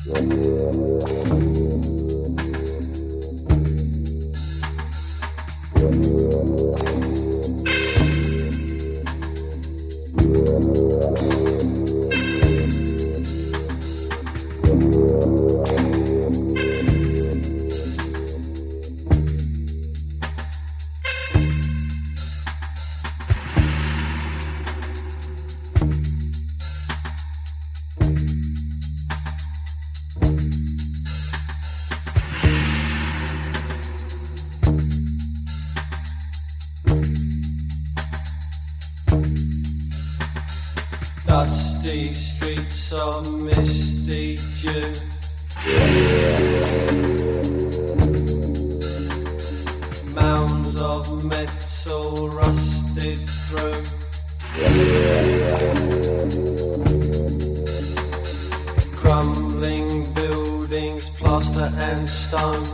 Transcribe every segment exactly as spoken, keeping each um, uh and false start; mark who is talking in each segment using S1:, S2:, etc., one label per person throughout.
S1: Dusty streets of misty June. Mounds of metal rusted through. Crumbling buildings, plaster and stone.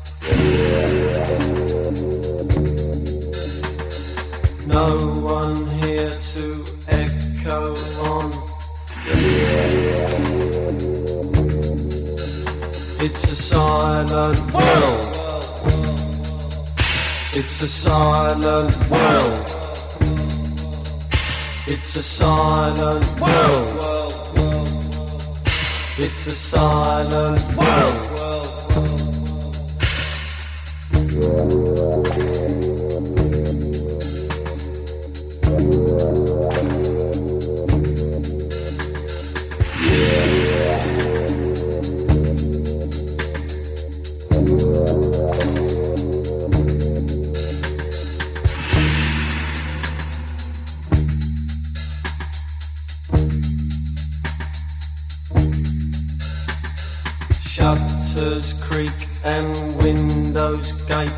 S1: No one here to echo on. It's a silent world. It's a silent world. It's a silent world. It's a silent world. Shutters creak and windows gape.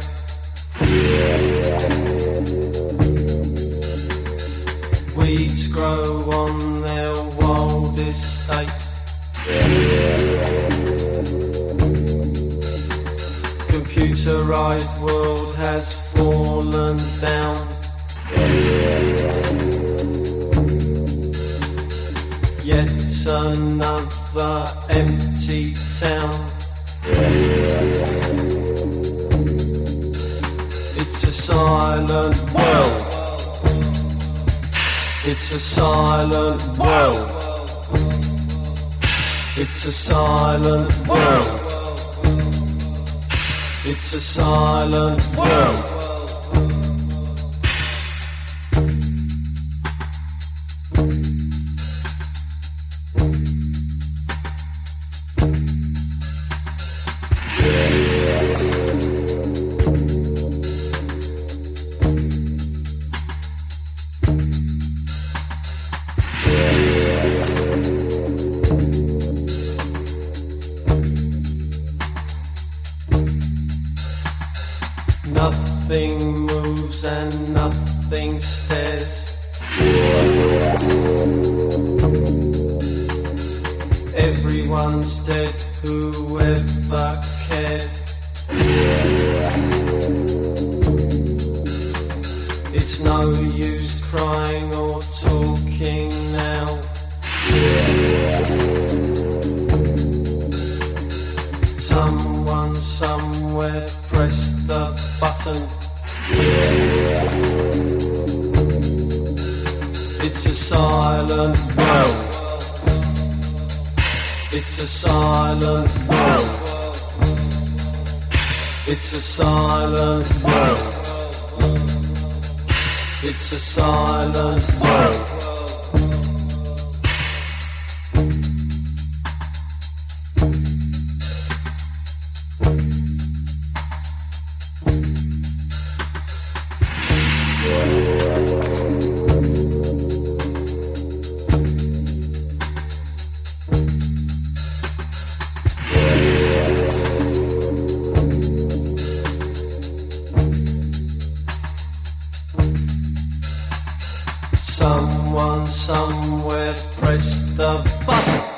S1: Weeds grow on their wild estate. Computerized world has fallen down. Yet another empty town. It's a silent world. It's a silent world. It's a silent world. It's a silent world. Nothing moves and nothing stares. Everyone's dead, whoever cared. It's no use crying or talking now. Someone somewhere pressed the button. It's a silent world. It's a silent world. It's a silent world. It's a silent world. Someone somewhere pressed the button.